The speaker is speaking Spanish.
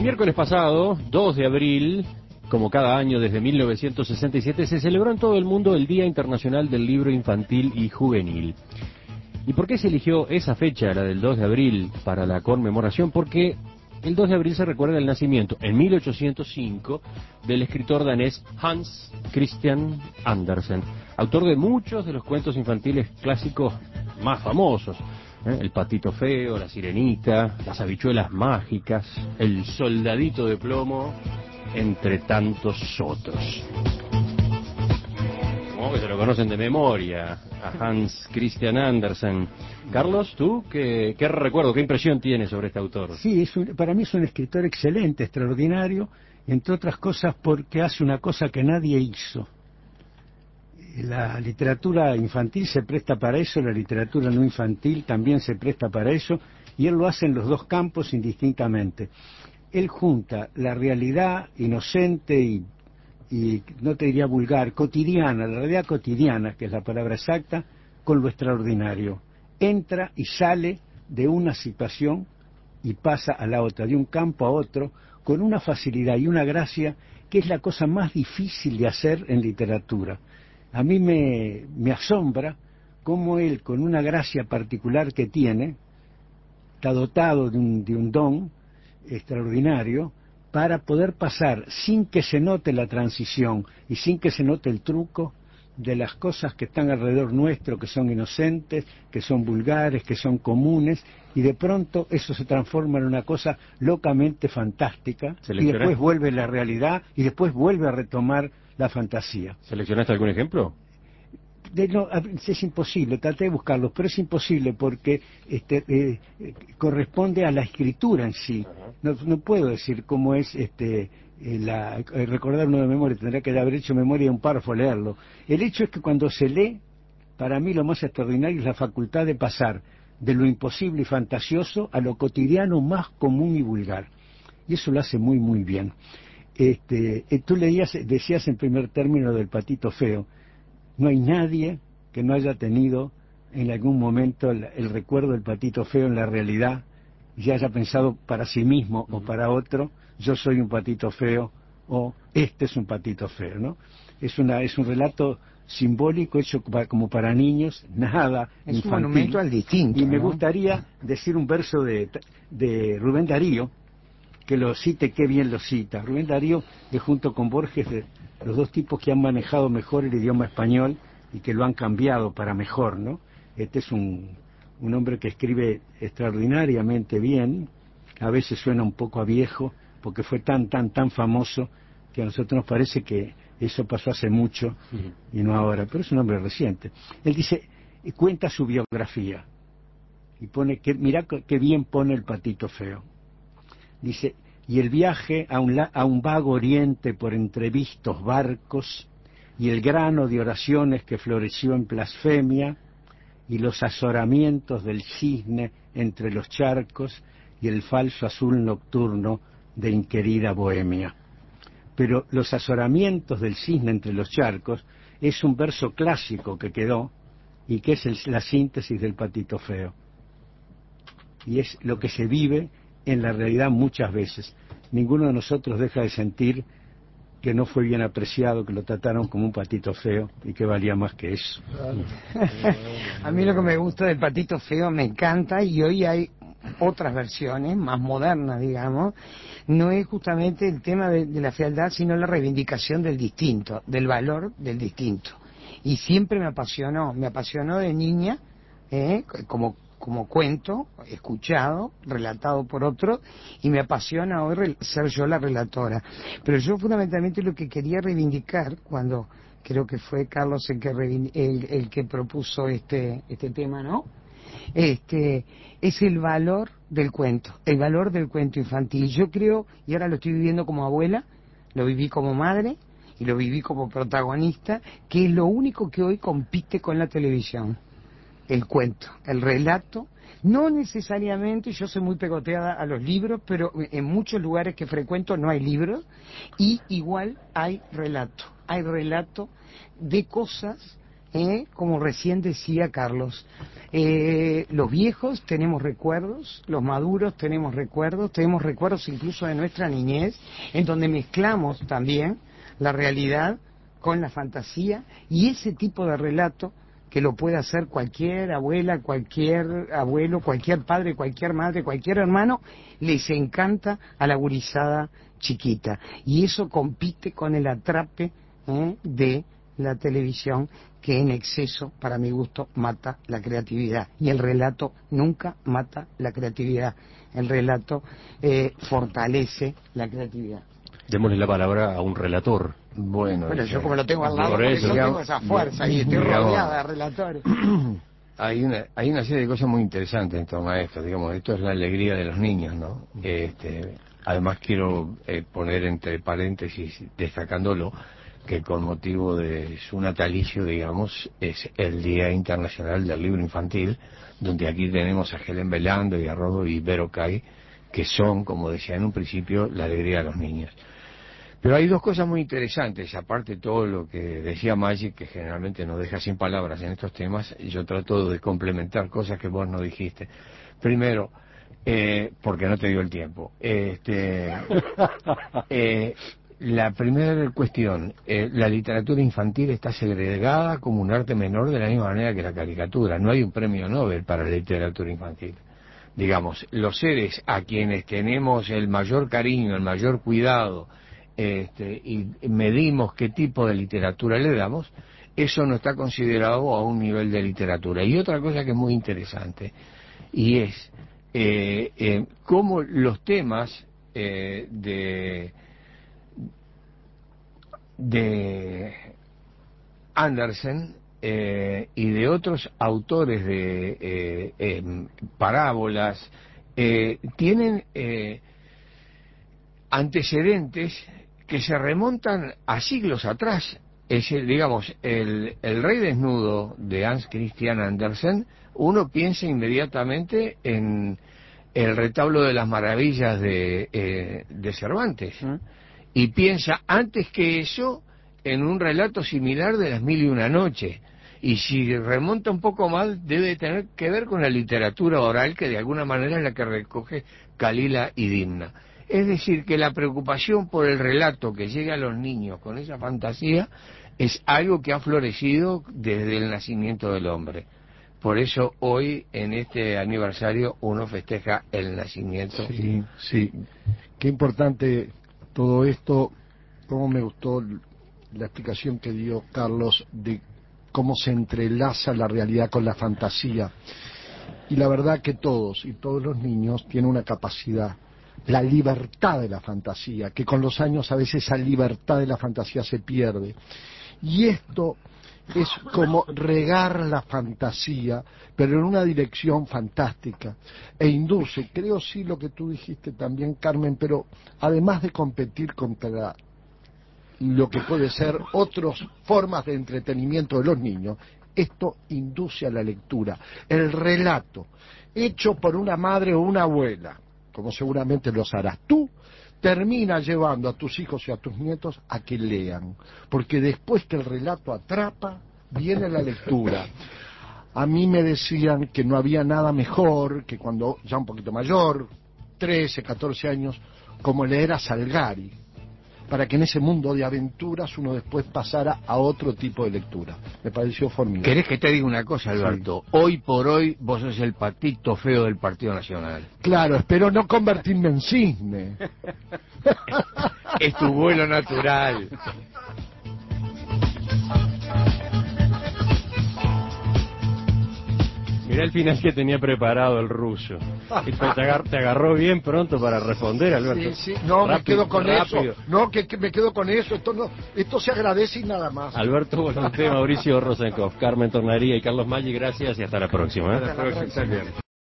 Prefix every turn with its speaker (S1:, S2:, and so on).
S1: miércoles pasado, 2 de abril, como cada año desde 1967, se celebró en todo el mundo el Día Internacional del Libro Infantil y Juvenil. ¿Y por qué se eligió esa fecha, la del 2 de abril, para la conmemoración? Porque el 2 de abril se recuerda el nacimiento, en 1805, del escritor danés Hans Christian Andersen, autor de muchos de los cuentos infantiles clásicos más famosos. El Patito Feo, La Sirenita, Las Habichuelas Mágicas, El Soldadito de Plomo, entre tantos otros. Como que se lo conocen de memoria a Hans Christian Andersen. Carlos, ¿tú qué recuerdo, qué impresión tienes sobre este autor?
S2: Sí, para mí es un escritor excelente, extraordinario, entre otras cosas porque hace una cosa que nadie hizo. La literatura infantil se presta para eso, la literatura no infantil también se presta para eso, y él lo hace en los dos campos indistintamente. Él junta la realidad inocente y no te diría vulgar, cotidiana, la realidad cotidiana, que es la palabra exacta, con lo extraordinario. Entra y sale de una situación y pasa a la otra, de un campo a otro, con una facilidad y una gracia que es la cosa más difícil de hacer en literatura. A mí me asombra cómo él, con una gracia particular que tiene, está dotado de un don extraordinario para poder pasar sin que se note la transición y sin que se note el truco de las cosas que están alrededor nuestro, que son inocentes, que son vulgares, que son comunes, y de pronto eso se transforma en una cosa locamente fantástica, y después vuelve la realidad, y después vuelve a retomar la fantasía.
S1: ¿Seleccionaste algún ejemplo?
S2: Es imposible, traté de buscarlos, pero es imposible porque corresponde a la escritura en sí. No puedo decir cómo es recordar uno de memoria, tendría que haber hecho memoria de un párrafo, leerlo. El hecho es que cuando se lee, para mí lo más extraordinario es la facultad de pasar de lo imposible y fantasioso a lo cotidiano más común y vulgar. Y eso lo hace muy, muy bien. Tú decías en primer término del Patito Feo. No hay nadie que no haya tenido en algún momento el recuerdo del Patito Feo en la realidad y haya pensado para sí mismo o para otro, yo soy un patito feo o este es un patito feo, ¿no? Es un relato simbólico hecho como para niños, nada
S3: es
S2: infantil.
S3: Un monumento al distinto.
S2: Y me
S3: ¿no?
S2: gustaría decir un verso de Rubén Darío, que lo cite, qué bien lo cita. Rubén Darío es junto con Borges los dos tipos que han manejado mejor el idioma español y que lo han cambiado para mejor, ¿no? Este es un hombre que escribe extraordinariamente bien, a veces suena un poco a viejo, porque fue tan famoso que a nosotros nos parece que eso pasó hace mucho y no ahora, pero es un hombre reciente. Él dice, cuenta su biografía y pone que mirá qué bien pone el Patito Feo. Dice, y el viaje a un vago oriente por entrevistos barcos, y el grano de oraciones que floreció en blasfemia, y los azoramientos del cisne entre los charcos, y el falso azul nocturno de inquerida Bohemia. Pero los azoramientos del cisne entre los charcos es un verso clásico que quedó, y que es la síntesis del Patito Feo. Y es lo que se vive en la realidad muchas veces. Ninguno de nosotros deja de sentir que no fue bien apreciado, que lo trataron como un patito feo y que valía más que eso.
S3: A mí lo que me gusta del Patito Feo me encanta, y hoy hay otras versiones más modernas, digamos. No es justamente el tema de la fealdad, sino la reivindicación del distinto, del valor del distinto. Y siempre me apasionó de niña, como cuento, escuchado, relatado por otro, y me apasiona hoy ser yo la relatora. Pero yo fundamentalmente lo que quería reivindicar, cuando creo que fue Carlos el que propuso este tema, ¿no? Es el valor del cuento infantil. Yo creo, y ahora lo estoy viviendo como abuela, lo viví como madre, y lo viví como protagonista, que es lo único que hoy compite con la televisión. El cuento, el relato. No necesariamente, yo soy muy pegoteada a los libros, pero en muchos lugares que frecuento no hay libros, y igual hay relato de cosas como recién decía Carlos. Los viejos tenemos recuerdos, los maduros tenemos recuerdos incluso de nuestra niñez, en donde mezclamos también la realidad con la fantasía, y ese tipo de relato que lo puede hacer cualquier abuela, cualquier abuelo, cualquier padre, cualquier madre, cualquier hermano, les encanta a la gurizada chiquita. Y eso compite con el atrape de la televisión, que en exceso, para mi gusto, mata la creatividad. Y el relato nunca mata la creatividad. El relato fortalece la creatividad.
S1: Démosle la palabra a un relator.
S4: Bueno,
S3: Pero yo como lo tengo al lado,
S1: por eso,
S3: tengo esa fuerza y estoy rodeada de relatores.
S4: hay una serie de cosas muy interesantes en torno a esto. Digamos, esto es la alegría de los niños, ¿no? Además quiero poner entre paréntesis, destacándolo, que con motivo de su natalicio, digamos, es el Día Internacional del Libro Infantil, donde aquí tenemos a Helen Belando y a Rodo y Vero Cay, que son, como decía en un principio, la alegría de los niños. Pero hay dos cosas muy interesantes, aparte de todo lo que decía Magic, que generalmente nos deja sin palabras en estos temas. Yo trato de complementar cosas que vos no dijiste. Primero, porque no te dio el tiempo. La primera cuestión, la literatura infantil está segregada como un arte menor de la misma manera que la caricatura. No hay un premio Nobel para la literatura infantil. Digamos, los seres a quienes tenemos el mayor cariño, el mayor cuidado, y medimos qué tipo de literatura le damos, eso no está considerado a un nivel de literatura. Y otra cosa que es muy interesante, y es cómo los temas de Andersen y de otros autores de parábolas tienen antecedentes que se remontan a siglos atrás. Digamos, el Rey Desnudo de Hans Christian Andersen, uno piensa inmediatamente en el Retablo de las Maravillas de Cervantes, y piensa antes que eso en un relato similar de Las Mil y una Noche, y si remonta un poco más debe tener que ver con la literatura oral, que de alguna manera es la que recoge Calila y Dimna. Es decir, que la preocupación por el relato que llega a los niños con esa fantasía es algo que ha florecido desde el nacimiento del hombre. Por eso hoy, en este aniversario, uno festeja el nacimiento.
S5: Sí, sí. Qué importante todo esto. Cómo me gustó la explicación que dio Carlos de cómo se entrelaza la realidad con la fantasía. Y la verdad que todos los niños tienen una capacidad, la libertad de la fantasía, que con los años a veces esa libertad de la fantasía se pierde. Y esto es como regar la fantasía, pero en una dirección fantástica, e induce, creo sí lo que tú dijiste también, Carmen, pero además de competir contra lo que puede ser otras formas de entretenimiento de los niños, esto induce a la lectura. El relato, hecho por una madre o una abuela, como seguramente los harás tú, termina llevando a tus hijos y a tus nietos a que lean, porque después que el relato atrapa, viene la lectura. A mí me decían que no había nada mejor que cuando ya un poquito mayor, 13, 14 años, como leer a Salgari, para que en ese mundo de aventuras uno después pasara a otro tipo de lectura. Me pareció formidable.
S4: ¿Querés que te diga una cosa, Alberto? Sí. Hoy por hoy vos sos el patito feo del Partido Nacional.
S5: Claro, espero no convertirme en cisne.
S4: Es tu vuelo natural.
S1: Mirá el final que tenía preparado el ruso. Te agarró bien pronto para responder, Alberto.
S5: Sí, no, rápido, me quedo con rápido. Eso. No, que me quedo con eso. Esto se agradece y nada más.
S1: Alberto Volonté, Mauricio Rosenkopf, Carmen Tornaría y Carlos Maggi, gracias y hasta la próxima.
S4: Hasta la próxima.